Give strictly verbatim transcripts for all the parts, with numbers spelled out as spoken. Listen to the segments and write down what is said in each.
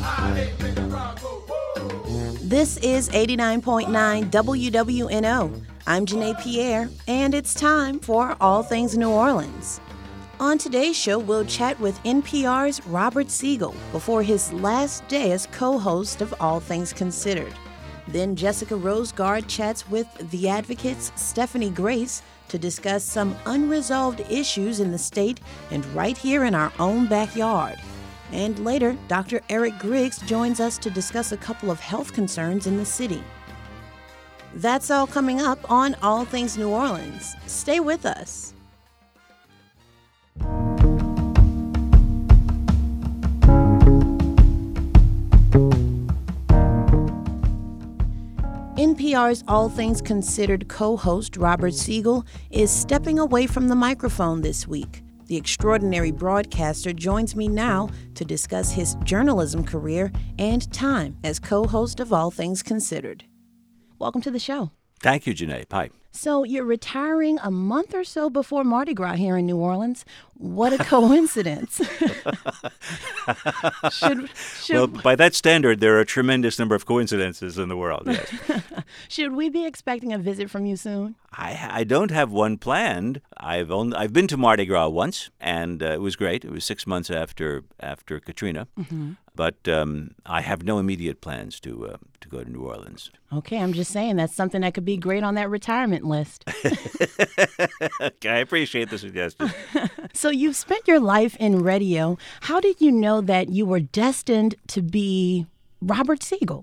This is eighty-nine point nine W W N O. I'm Janae Pierre, and it's time for All Things New Orleans. On today's show, we'll chat with N P R's Robert Siegel before his last day as co-host of All Things Considered. Then Jessica Rosegard chats with The Advocate's Stephanie Grace to discuss some unresolved issues in the state and right here in our own backyard. And later, Doctor Eric Griggs joins us to discuss a couple of health concerns in the city. That's all coming up on All Things New Orleans. Stay with us. N P R's All Things Considered co-host Robert Siegel is stepping away from the microphone this week. The extraordinary broadcaster joins me now to discuss his journalism career and time as co-host of All Things Considered. Welcome to the show. Thank you, Janae. Hi. So you're retiring a month or so before Mardi Gras here in New Orleans. What a coincidence. should, should, well, by that standard, there are a tremendous number of coincidences in the world, yes. Should we be expecting a visit from you soon? I, I don't have one planned. I've only I've been to Mardi Gras once, and uh, it was great. It was six months after after Katrina. Mm-hmm. But um, I have no immediate plans to uh, to go to New Orleans. Okay, I'm just saying that's something that could be great on that retirement list. Okay, I appreciate the suggestion. So you've spent your life in radio. How did you know that you were destined to be Robert Siegel?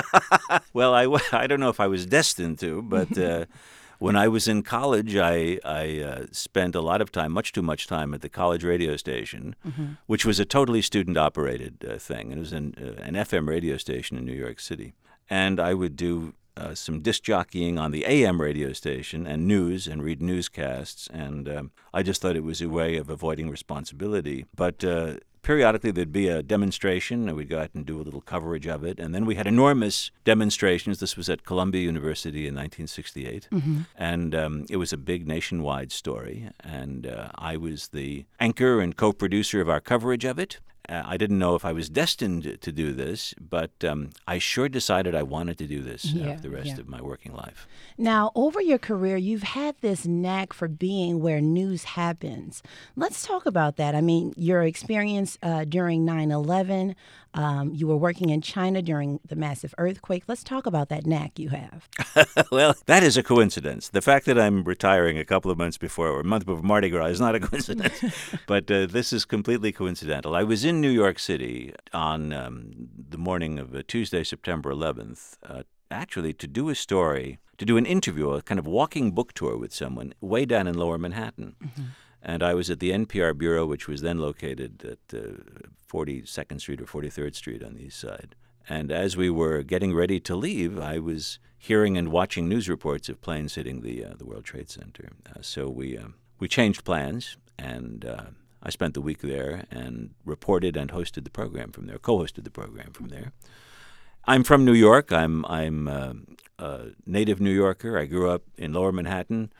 Well, I, I don't know if I was destined to, but uh, when I was in college, I, I uh, spent a lot of time, much too much time, at the college radio station, mm-hmm. which was a totally student-operated uh, thing. It was an, uh, an F M radio station in New York City. And I would do uh, some disc jockeying on the A M radio station and news and read newscasts. And um, I just thought it was a way of avoiding responsibility. But uh, periodically there'd be a demonstration, and we'd go out and do a little coverage of it. And then we had enormous demonstrations. This was at Columbia University in nineteen sixty-eight. Mm-hmm. And um, it was a big nationwide story. And uh, I was the anchor and co-producer of our coverage of it. Uh, I didn't know if I was destined to do this, but um, I sure decided I wanted to do this yeah, uh, for the rest yeah. of my working life. Now, over your career, you've had this knack for being where news happens. Let's talk about that. I mean, your experience uh, during nine eleven, um, you were working in China during the massive earthquake. Let's talk about that knack you have. Well, that is a coincidence. The fact that I'm retiring a couple of months before, or a month before Mardi Gras is not a coincidence, but uh, this is completely coincidental. I was in New York City on um, the morning of uh, Tuesday, September eleventh, uh, actually to do a story, to do an interview, a kind of walking book tour with someone way down in Lower Manhattan. Mm-hmm. And I was at the N P R bureau, which was then located at uh, forty-second Street or forty-third Street on the East Side. And as we were getting ready to leave, I was hearing and watching news reports of planes hitting the uh, the World Trade Center. Uh, so we uh, we changed plans, and uh, I spent the week there and reported and hosted the program from there, co-hosted the program from there. I'm from New York. I'm I'm uh, a native New Yorker. I grew up in Lower Manhattan.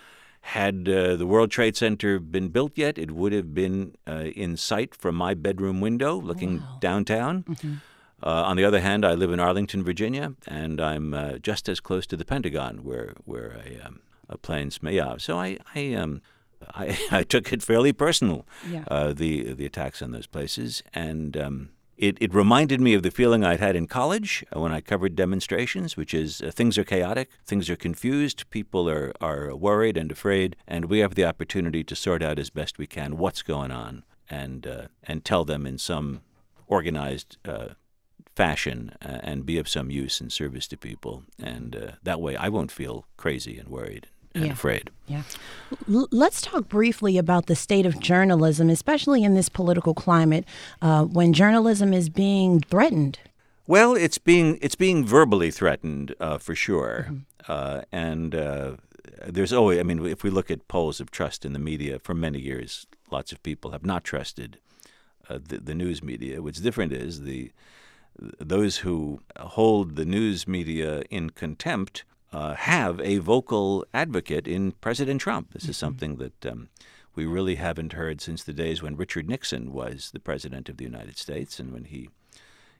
Had uh, the World Trade Center been built yet, it would have been uh, in sight from my bedroom window looking wow. downtown. Mm-hmm. Uh, on the other hand, I live in Arlington, Virginia, and I'm uh, just as close to the Pentagon where where a, um, a plane's may yeah. So I I, um, I I took it fairly personal, yeah. uh, the the attacks on those places, and um, it it reminded me of the feeling I'd had in college when I covered demonstrations, which is uh, things are chaotic, things are confused, people are are worried and afraid, and we have the opportunity to sort out as best we can what's going on and uh, and tell them in some organized Uh, fashion uh, and be of some use and service to people. And uh, that way I won't feel crazy and worried and yeah. afraid. Yeah. L- let's talk briefly about the state of journalism, especially in this political climate uh, when journalism is being threatened. Well, it's being it's being verbally threatened uh, for sure. Mm-hmm. Uh, and uh, there's always, I mean, if we look at polls of trust in the media for many years, lots of people have not trusted uh, the, the news media. What's different is the those who hold the news media in contempt uh, have a vocal advocate in President Trump. This mm-hmm. is something that um, we really haven't heard since the days when Richard Nixon was the president of the United States, and when he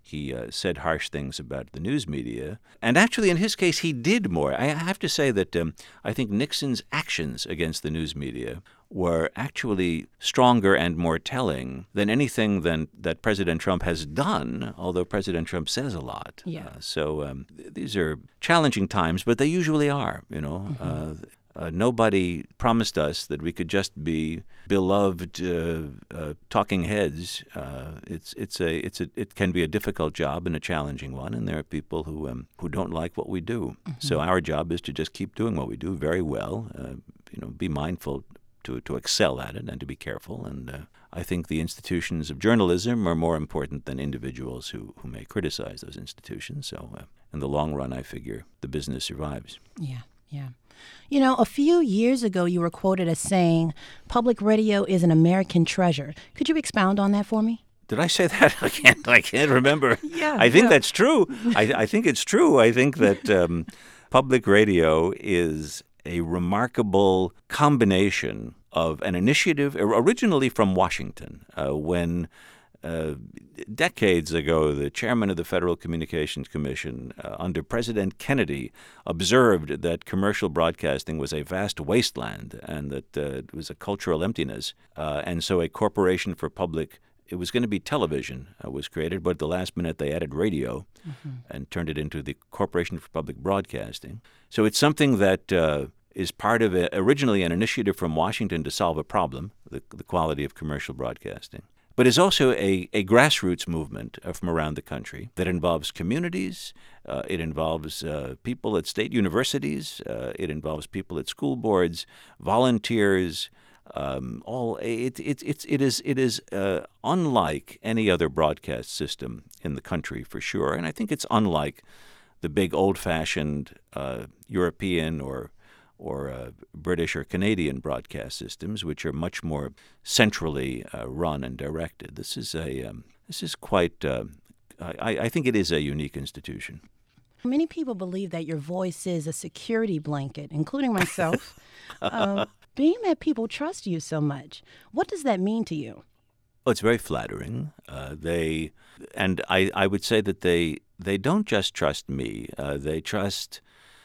He uh, said harsh things about the news media. And actually, in his case, he did more. I have to say that um, I think Nixon's actions against the news media were actually stronger and more telling than anything than, that President Trump has done, although President Trump says a lot. Yeah. Uh, so um, th- these are challenging times, but they usually are, you know. Mm-hmm. Uh, Uh, nobody promised us that we could just be beloved uh, uh, talking heads. Uh, it's it's a it's a it can be a difficult job and a challenging one, and there are people who um, who don't like what we do. Mm-hmm. So our job is to just keep doing what we do very well. Uh, you know, be mindful to to excel at it and to be careful. And uh, I think the institutions of journalism are more important than individuals who who may criticize those institutions. So uh, in the long run, I figure the business survives. Yeah. Yeah. You know, a few years ago, you were quoted as saying, public radio is an American treasure. Could you expound on that for me? Did I say that? I can't I can't remember. Yeah, I think yeah. that's true. I, I think it's true. I think that um, public radio is a remarkable combination of an initiative originally from Washington uh, when Uh, decades ago, the chairman of the Federal Communications Commission uh, under President Kennedy observed that commercial broadcasting was a vast wasteland and that uh, it was a cultural emptiness. Uh, and so a corporation for public, it was going to be television, uh, was created, but at the last minute they added radio mm-hmm. and turned it into the Corporation for Public Broadcasting. So it's something that uh, is part of a, originally an initiative from Washington to solve a problem, the, the quality of commercial broadcasting. But is also a, a grassroots movement uh, from around the country that involves communities, uh, it involves uh, people at state universities, uh, it involves people at school boards, volunteers, um, all it it it, it is it is uh, unlike any other broadcast system in the country for sure, and I think it's unlike the big old-fashioned uh, European or or uh, British or Canadian broadcast systems, which are much more centrally uh, run and directed. This is a um, this is quite. Uh, I, I think it is a unique institution. Many people believe that your voice is a security blanket, including myself. uh, being that people trust you so much, what does that mean to you? Well, it's very flattering. Uh, they and I, I would say that they they don't just trust me. Uh, they trust.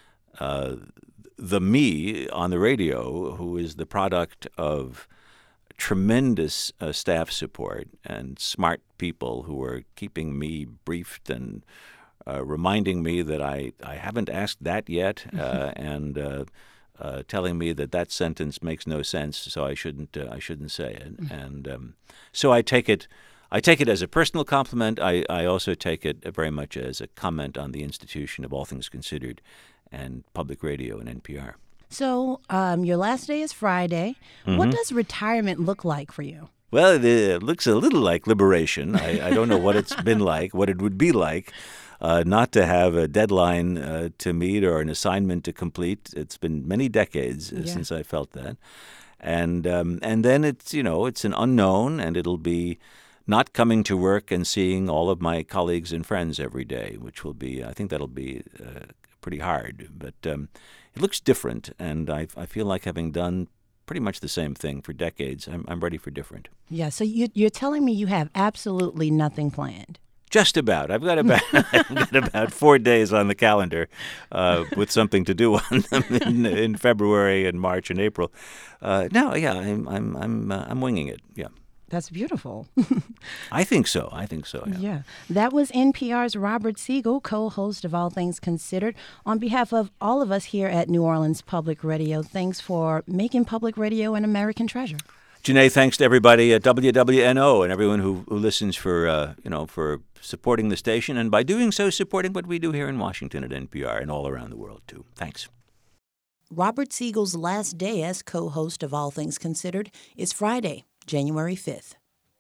Uh, The me on the radio, who is the product of tremendous uh, staff support and smart people who are keeping me briefed and uh, reminding me that I, I haven't asked that yet, uh, and uh, uh, telling me that that sentence makes no sense, so I shouldn't uh, I shouldn't say it. And um, so I take it. I take it as a personal compliment. I, I also take it very much as a comment on the institution of All Things Considered and public radio and N P R. So um, your last day is Friday. Mm-hmm. What does retirement look like for you? Well, it, it looks a little like liberation. I, I don't know what it's been like, what it would be like uh, not to have a deadline uh, to meet or an assignment to complete. It's been many decades uh, yeah. since I felt that. And um, and then it's, you know, it's an unknown, and it'll be not coming to work and seeing all of my colleagues and friends every day, which will be, I think that'll be uh, pretty hard. But um, it looks different, and I, I feel like having done pretty much the same thing for decades, I'm, I'm ready for different. Yeah, so you, you're telling me you have absolutely nothing planned. Just about. I've got about I've got about four days on the calendar uh, with something to do on them in, in February and March and April. Uh, no, yeah, I'm I'm I'm uh, I'm winging it. Yeah. That's beautiful. I think so. I think so, yeah. Yeah. That was N P R's Robert Siegel, co-host of All Things Considered. On behalf of all of us here at New Orleans Public Radio, thanks for making public radio an American treasure. Janae, thanks to everybody at W W N O and everyone who, who listens for, uh, you know, for supporting the station, and by doing so, supporting what we do here in Washington at N P R and all around the world, too. Thanks. Robert Siegel's last day as co-host of All Things Considered is Friday, January fifth.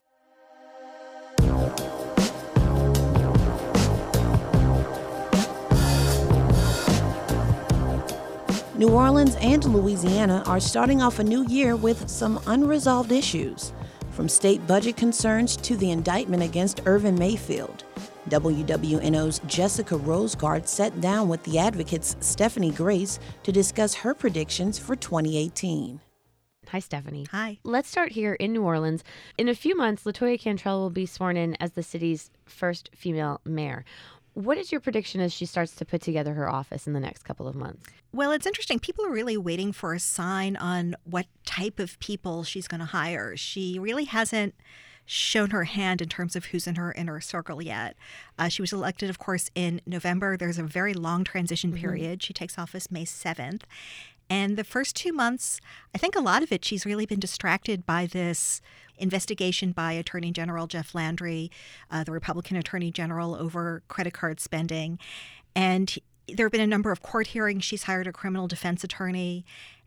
New Orleans and Louisiana are starting off a new year with some unresolved issues, from state budget concerns to the indictment against Irvin Mayfield. W W N O's Jessica Rosegard sat down with the Advocate's Stephanie Grace to discuss her predictions for twenty eighteen. Hi, Stephanie. Hi. Let's start here in New Orleans. In a few months, LaToya Cantrell will be sworn in as the city's first female mayor. What is your prediction as she starts to put together her office in the next couple of months? Well, it's interesting. People are really waiting for a sign on what type of people she's going to hire. She really hasn't shown her hand in terms of who's in her inner circle yet. Uh, she was elected, of course, in November. There's a very long transition period. Mm-hmm. She takes office May seventh. And the first two months, I think a lot of it, she's really been distracted by this investigation by Attorney General Jeff Landry, uh, the Republican Attorney General, over credit card spending. And there have been a number of court hearings. She's hired a criminal defense attorney.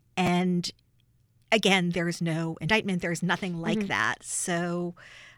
And again, there's no indictment. There's nothing like mm-hmm. that. So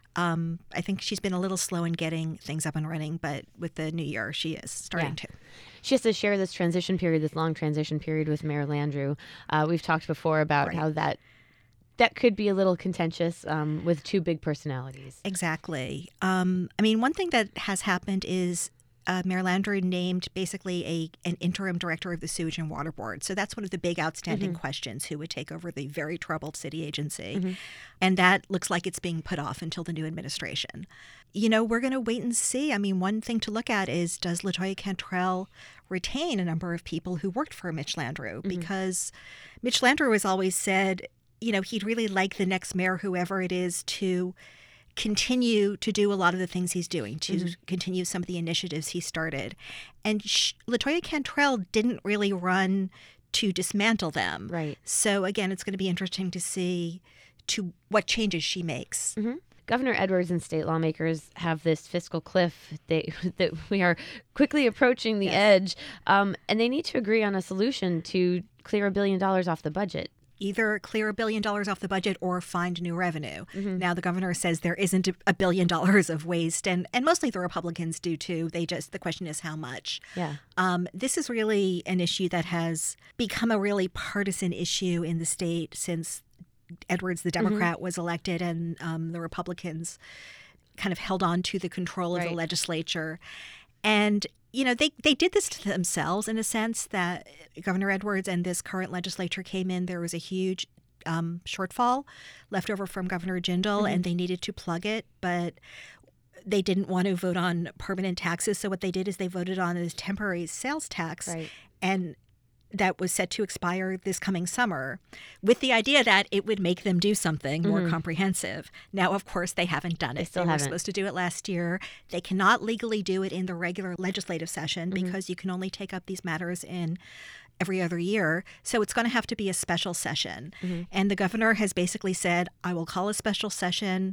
um, I think she's been a little slow in getting things up and running. But with the new year, she is starting yeah. to. She has to share this transition period, this long transition period with Mayor Landrieu. Uh, we've talked before about right. how that that could be a little contentious um, with two big personalities. Exactly. Um, I mean, one thing that has happened is uh, Mayor Landrieu named basically a an interim director of the Sewage and Water Board. So that's one of the big outstanding mm-hmm. questions, who would take over the very troubled city agency. Mm-hmm. And that looks like it's being put off until the new administration. You know, we're going to wait and see. I mean, one thing to look at is, does LaToya Cantrell retain a number of people who worked for Mitch Landrieu? Mm-hmm. Because Mitch Landrieu has always said, you know, he'd really like the next mayor, whoever it is, to continue to do a lot of the things he's doing, to mm-hmm. continue some of the initiatives he started. And sh- LaToya Cantrell didn't really run to dismantle them. Right. So, again, it's going to be interesting to see to what changes she makes. Mm-hmm. Governor Edwards and state lawmakers have this fiscal cliff they, that we are quickly approaching the yes. edge, um, and they need to agree on a solution to clear a billion dollars off the budget. Either clear a billion dollars off the budget or find new revenue. Mm-hmm. Now, the governor says there isn't a billion dollars of waste, and, and mostly the Republicans do too. They just, the question is how much. Yeah. Um, this is really an issue that has become a really partisan issue in the state since Edwards, the Democrat, mm-hmm. was elected, and um, the Republicans kind of held on to the control of right. the legislature. And, you know, they, they did this to themselves in a sense that Governor Edwards and this current legislature came in. There was a huge um, shortfall left over from Governor Jindal, mm-hmm. and they needed to plug it. But they didn't want to vote on permanent taxes. So what they did is they voted on a temporary sales tax. Right. And that was set to expire this coming summer, with the idea that it would make them do something more mm-hmm. comprehensive. Now, of course, they haven't done it. They still they haven't. were supposed to do it last year. They cannot legally do it in the regular legislative session mm-hmm. because you can only take up these matters in every other year. So it's going to have to be a special session. Mm-hmm. And the governor has basically said, I will call a special session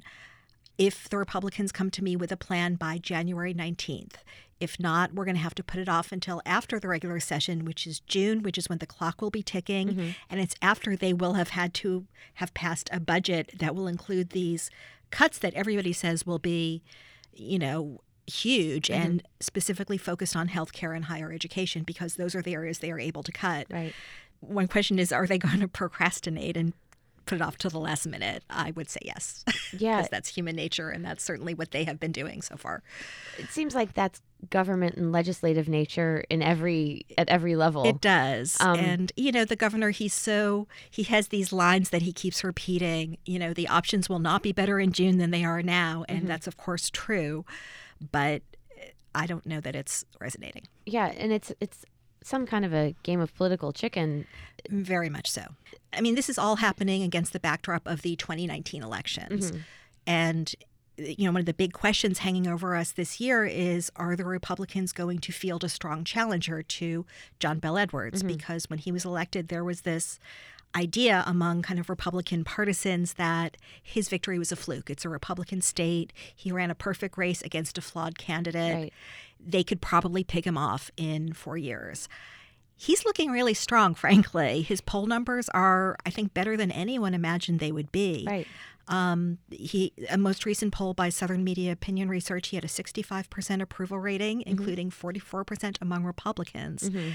if the Republicans come to me with a plan by January nineteenth. If not, we're going to have to put it off until after the regular session, which is June, which is when the clock will be ticking. Mm-hmm. And it's after they will have had to have passed a budget that will include these cuts that everybody says will be, you know, huge mm-hmm. and specifically focused on healthcare and higher education, because those are the areas they are able to cut. Right. One question is, are they going to procrastinate and put it off to the last minute? I would say yes. Yeah. Because that's human nature, and that's certainly what they have been doing so far. It seems like that's government and legislative nature in every at every level. It does. Um, and, you know, the governor, he's so, he has these lines that he keeps repeating. You know, the options will not be better in June than they are now. And mm-hmm. that's, of course, true. But I don't know that it's resonating. Yeah. And it's it's some kind of a game of political chicken. Very much so. I mean, this is all happening against the backdrop of the twenty nineteen elections. Mm-hmm. And, you know, one of the big questions hanging over us this year is, are the Republicans going to field a strong challenger to John Bel Edwards? Mm-hmm. Because when he was elected, there was this idea among kind of Republican partisans that his victory was a fluke. It's a Republican state. He ran a perfect race against a flawed candidate. Right. They could probably pick him off in four years. He's looking really strong, frankly. His poll numbers are, I think, better than anyone imagined they would be. Right. Um, he a most recent poll by Southern Media Opinion Research, he had a sixty-five percent approval rating, mm-hmm. including forty-four percent among Republicans. Mm-hmm.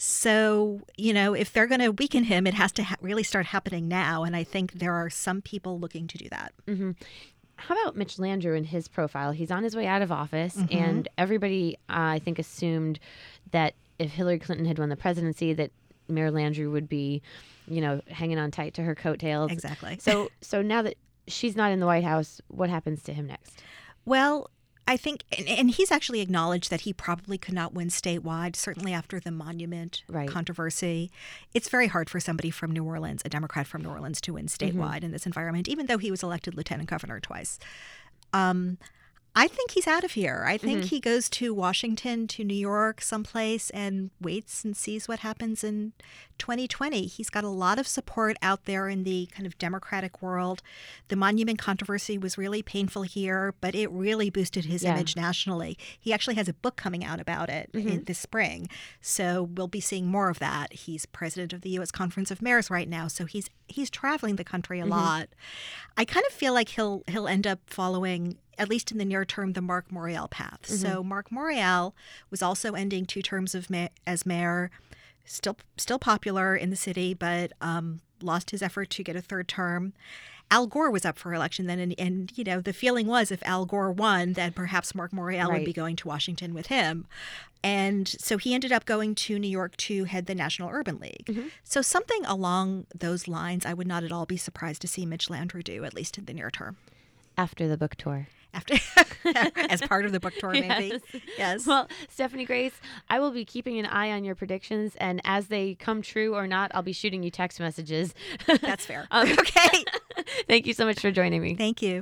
So, you know, if they're going to weaken him, it has to ha- really start happening now. And I think there are some people looking to do that. Mm-hmm. How about Mitch Landrieu and his profile? He's on his way out of office, mm-hmm. and everybody, uh, I think, assumed that if Hillary Clinton had won the presidency, that Mayor Landry would be, you know, hanging on tight to her coattails. Exactly. So, so now that she's not in the White House, what happens to him next? Well, I think, and, and he's actually acknowledged that he probably could not win statewide, certainly after the monument Right. controversy. It's very hard for somebody from New Orleans, a Democrat from New Orleans, to win statewide mm-hmm. in this environment, even though he was elected lieutenant governor twice. Um, I think he's out of here. I think mm-hmm. he goes to Washington, to New York, someplace, and waits and sees what happens in twenty twenty. He's got a lot of support out there in the kind of Democratic world. The monument controversy was really painful here, but it really boosted his yeah. image nationally. He actually has a book coming out about it mm-hmm. in this spring, so we'll be seeing more of that. He's president of the U S Conference of Mayors right now, so he's he's traveling the country a mm-hmm. lot. I kind of feel like he'll he'll end up following, at least in the near term, the Marc Morial path. Mm-hmm. So Marc Morial was also ending two terms of ma- as mayor, still still popular in the city, but um, lost his effort to get a third term. Al Gore was up for election then, and, and you know the feeling was if Al Gore won, then perhaps Marc Morial right. would be going to Washington with him. And so he ended up going to New York to head the National Urban League. Mm-hmm. So something along those lines, I would not at all be surprised to see Mitch Landrieu do, at least in the near term. After the book tour. After, as part of the book tour, maybe. Yes. yes. Well, Stephanie Grace, I will be keeping an eye on your predictions, and as they come true or not, I'll be shooting you text messages. That's fair. um, okay. Thank you so much for joining me. Thank you.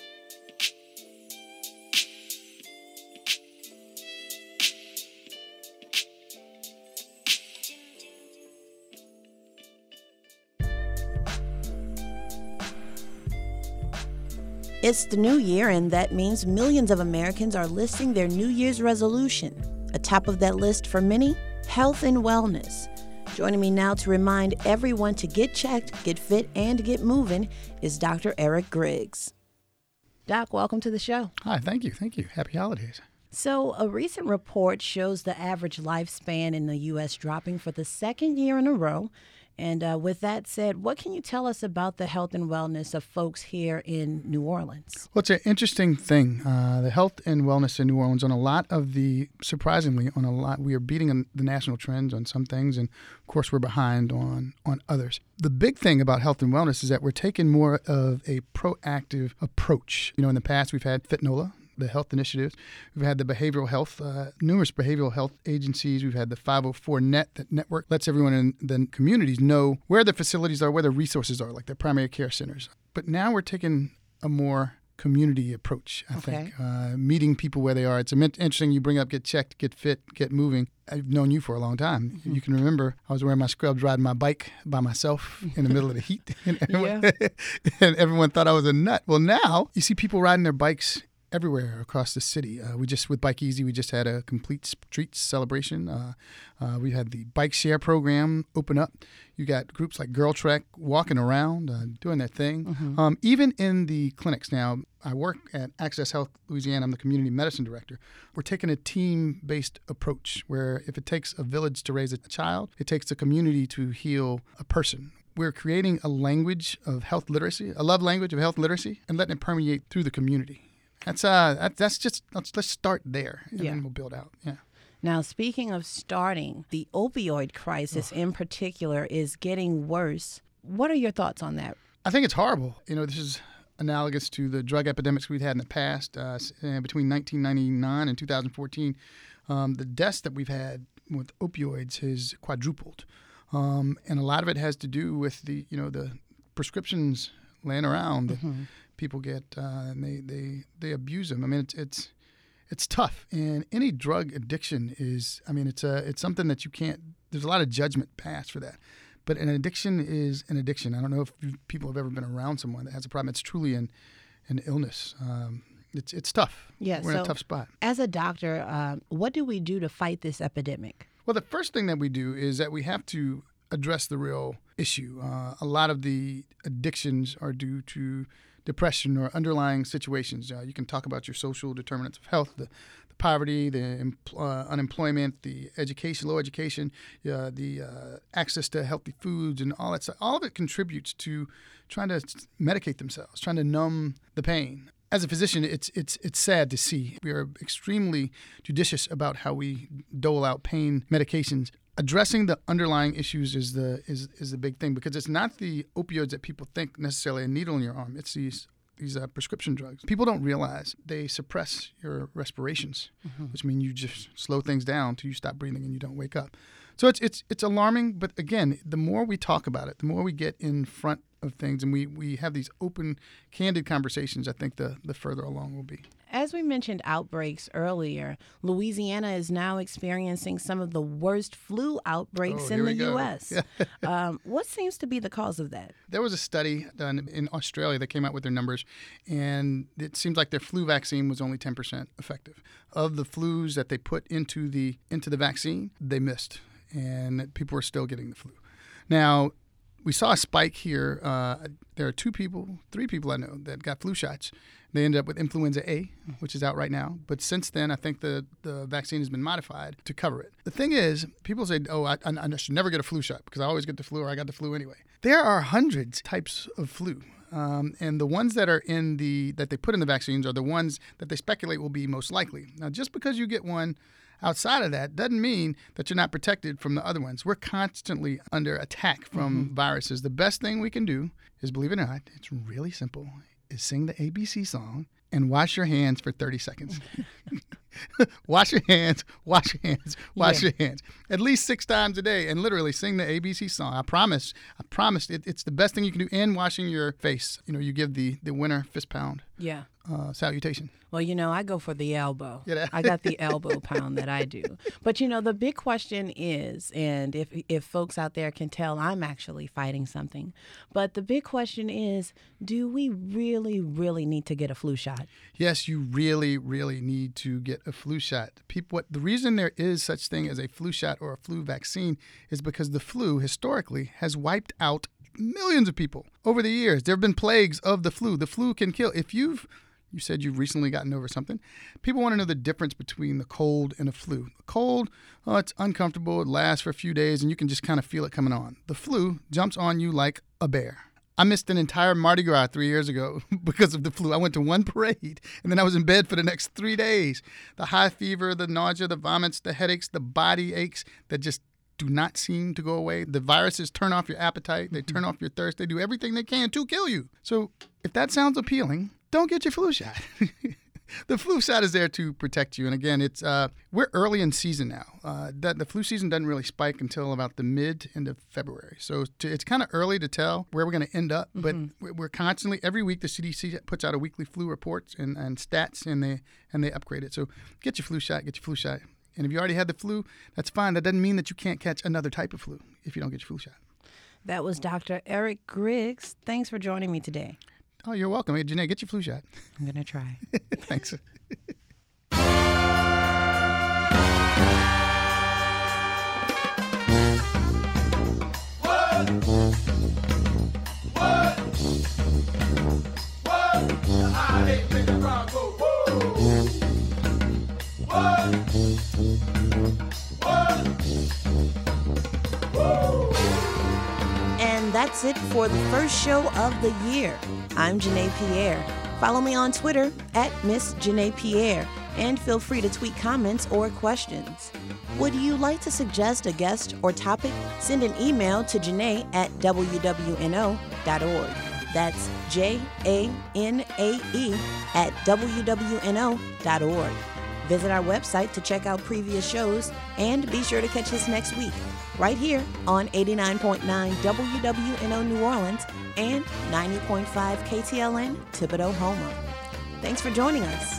It's the new year, and that means millions of Americans are listing their New Year's resolution. Atop of that list for many, health and wellness. Joining me now to remind everyone to get checked, get fit, and get moving is Doctor Eric Griggs. Doc, welcome to the show. Hi, thank you. Thank you. Happy holidays. So a recent report shows the average lifespan in the U S dropping for the second year in a row. And uh, with that said, what can you tell us about the health and wellness of folks here in New Orleans? Well, it's an interesting thing. Uh, the health and wellness in New Orleans on a lot of the, surprisingly, on a lot, we are beating the national trends on some things. And of course, we're behind on, on others. The big thing about health and wellness is that we're taking more of a proactive approach. You know, in the past, we've had FitNola, the health initiatives. We've had the behavioral health, uh, numerous behavioral health agencies. We've had the five oh four net, that network lets everyone in the communities know where the facilities are, where the resources are, like their primary care centers. But now we're taking a more community approach, I okay. think, uh, meeting people where they are. It's interesting you bring up get checked, get fit, get moving. I've known you for a long time. Mm-hmm. You can remember I was wearing my scrubs, riding my bike by myself in the middle of the heat. And everyone, yeah. and everyone thought I was a nut. Well, now you see people riding their bikes everywhere across the city. Uh, we just, with Bike Easy, we just had a complete street celebration. Uh, uh, we had the Bike Share program open up. You got groups like Girl Trek walking around, uh, doing their thing. Mm-hmm. Um, even in the clinics now, I work at Access Health Louisiana. I'm the community medicine director. We're taking a team-based approach where if it takes a village to raise a child, it takes a community to heal a person. We're creating a language of health literacy, a love language of health literacy, and letting it permeate through the community. That's uh, that, that's just let's let's start there, and yeah. then we'll build out. Yeah. Now, speaking of starting, the opioid crisis in particular is getting worse. What are your thoughts on that? I think it's horrible. You know, this is analogous to the drug epidemics we've had in the past. Uh, between nineteen ninety-nine and two thousand fourteen, um, the deaths that we've had with opioids has quadrupled, um, and a lot of it has to do with the you know the prescriptions laying around. Mm-hmm. People get uh, and they, they, they abuse them. I mean, it's it's it's tough. And any drug addiction is, I mean, it's a it's something that you can't. There's a lot of judgment passed for that. But an addiction is an addiction. I don't know if people have ever been around someone that has a problem. It's truly an an illness. Um, it's it's tough. Yeah, we're so in a tough spot. As a doctor, uh, what do we do to fight this epidemic? Well, the first thing that we do is that we have to address the real issue. Uh, a lot of the addictions are due to depression or underlying situations. Uh, you can talk about your social determinants of health, the, the poverty, the empl- uh, unemployment, the education, low education, uh, the uh, access to healthy foods, and all that stuff. All of it contributes to trying to medicate themselves, trying to numb the pain. As a physician, it's it's it's sad to see. We are extremely judicious about how we dole out pain medications. addressing the underlying issues is the is is the big thing, because it's not the opioids that people think necessarily a needle in your arm. It's these these uh, prescription drugs. People don't realize they suppress your respirations, mm-hmm. which means you just slow things down till you stop breathing and you don't wake up. So it's it's it's alarming. But again, the more we talk about it, the more we get in front of things, and we, we have these open, candid conversations, I think the, the further along we'll be. As we mentioned outbreaks earlier, Louisiana is now experiencing some of the worst flu outbreaks oh, in the go. U S um, what seems to be the cause of that? There was a study done in Australia that came out with their numbers, and it seems like their flu vaccine was only ten percent effective. Of the flus that they put into the into the vaccine, they missed, and people were still getting the flu. Now, we saw a spike here. Uh, there are two people, three people I know that got flu shots. They ended up with influenza A, which is out right now. But since then, I think the, the vaccine has been modified to cover it. The thing is, people say, oh, I, I should never get a flu shot because I always get the flu, or I got the flu anyway. There are hundreds of types of flu. Um, and the ones that are in the that they put in the vaccines are the ones that they speculate will be most likely. Now, just because you get one outside of that doesn't mean that you're not protected from the other ones. We're constantly under attack from mm-hmm. viruses. The best thing we can do is, believe it or not, it's really simple, is sing the A B C song and wash your hands for thirty seconds. Wash your hands, wash your hands, wash yeah. your hands. At least six times a day, and literally sing the A B C song. I promise, I promise it, it's the best thing you can do. And washing your face. You know, you give the, the winner fist pound. Yeah. Uh, salutation. Well, you know, I go for the elbow. Yeah. I got the elbow pound that I do. But, you know, the big question is, and if if folks out there can tell, I'm actually fighting something. But the big question is, do we really, really need to get a flu shot? Yes, you really, really need to get a flu shot. People, what the reason there is such thing as a flu shot or a flu vaccine is because the flu historically has wiped out millions of people over the years. There have been plagues of the flu. The flu can kill. If you've You said you've recently gotten over something. People want to know the difference between the cold and a flu. The cold, oh, it's uncomfortable. It lasts for a few days, and you can just kind of feel it coming on. The flu jumps on you like a bear. I missed an entire Mardi Gras three years ago because of the flu. I went to one parade, and then I was in bed for the next three days. The high fever, the nausea, the vomits, the headaches, the body aches that just do not seem to go away. The viruses turn off your appetite. They turn off your thirst. They do everything they can to kill you. So if that sounds appealing, don't get your flu shot. The flu shot is there to protect you. And again, it's uh, we're early in season now. Uh, that the flu season doesn't really spike until about the mid end of February. So to, it's kind of early to tell where we're going to end up. Mm-hmm. But we're constantly, every week, the C D C puts out a weekly flu report and, and stats, and they and they upgrade it. So get your flu shot, get your flu shot. And if you already had the flu, that's fine. That doesn't mean that you can't catch another type of flu if you don't get your flu shot. That was Doctor Eric Griggs. Thanks for joining me today. Oh, you're welcome. Hey, Janae, get your flu shot. I'm going to try. Thanks. And that's it for the first show of the year. I'm Janae Pierre. Follow me on Twitter at Miss Janae Pierre, and feel free to tweet comments or questions. Would you like to suggest a guest or topic? Send an email to Janae at w w n o dot org. That's J A N A E at w w n o dot org. Visit our website to check out previous shows, and be sure to catch us next week, right here on eighty-nine point nine W W N O New Orleans and ninety point five K T L N Thibodaux, Houma. Thanks for joining us.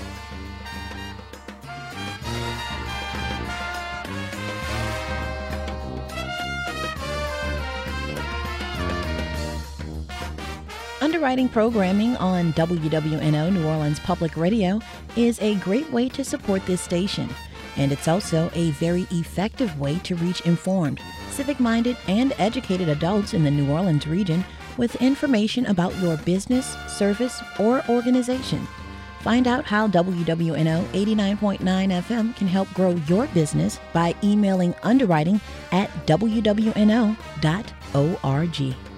Underwriting programming on W W N O New Orleans Public Radio is a great way to support this station, and it's also a very effective way to reach informed, civic-minded, and educated adults in the New Orleans region with information about your business, service, or organization. Find out how W W N O eighty-nine point nine F M can help grow your business by emailing underwriting at w w n o dot org.